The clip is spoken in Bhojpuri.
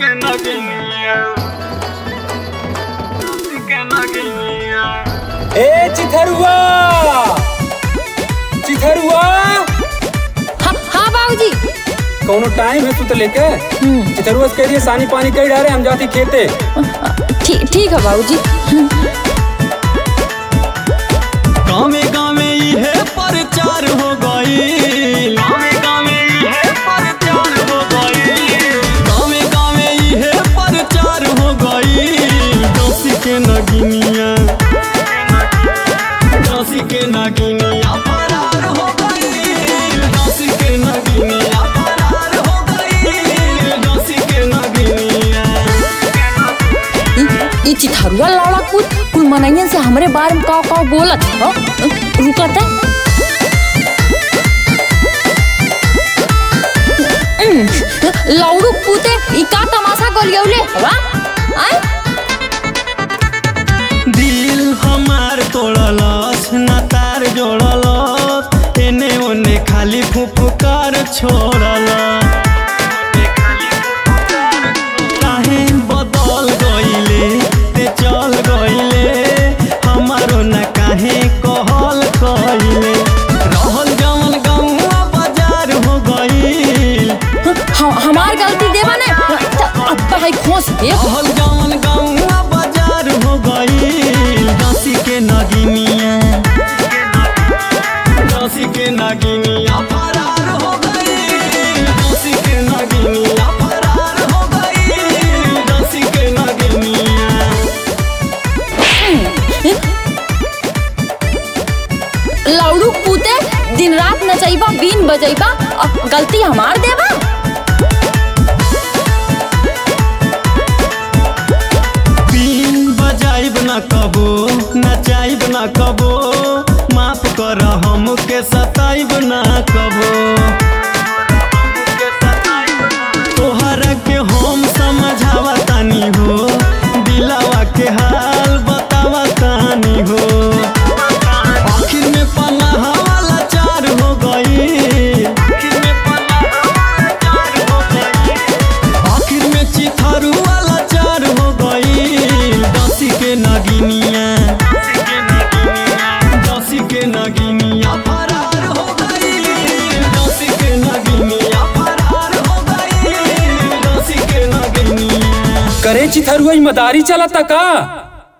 ए चिथरुआ चिथरुआ। हाँ बाबूजी। कौनो टाइम है तू तो लेके चिथरुआ से कह रही है सानी पानी कई डाले हम जाती खेते। ठीक है बाबूजी। गाँव गाँव ये प्रचार हो गई, गाँव गाँव ये प्रचार हो गई, गाँव गाँव ये प्रचार हो गई। डोसी के नगिनिया, डोसी के नगिनिया फरार हो गई, डोसी के नगिनिया फरार हो गई, डोसी के नगिनिया। ई चिथरुआ लौड़ा कुल मनैयन से हमरे बारे में का बोलत हो। रुकत है लौड़ू पूते ई का तमाशा करियौले हवा। आय दिल हमार तोड़लस ना तार जोड़लस, एने ओने खाली फुफकार छोड़लस। काहे बदल गइले ते चल गइले, हमारो ना काहे कहल कइले। रहल जवन गौआ बाजार हो गइल, हमार गलती देवा ने भाई खोस दे। रहल जवन गौआ बाजार हो गइल। डोसी के नगिनिया, डोसी के नगिनिया फरार हो गई, डोसी के नगिनिया फरार हो गई, डोसी के नगिनिया। लौड़ू पूते दिन रात नचैबा बीन बजैबा, गलती हमार देवा। बीन बजाइब न कबो, नचाइब न कबो, माफ कर हमके सताइब न कबो। तोहरा के हम समझावा तानी हो, दिलावा के हाल बतावा तानी हो। आखिर में पनाह वाला चार हो गई, आखिर में पनाह वाला चार हो गई, आखिर में चिथरू वाला चार हो गई। डोसी के नगिनिया, डोसी के नगिनिया फरार हो गई, डोसी के नगिनिया फरार हो गई, डोसी के नगिनिया। करे चिथरुआ मदारी चलता का।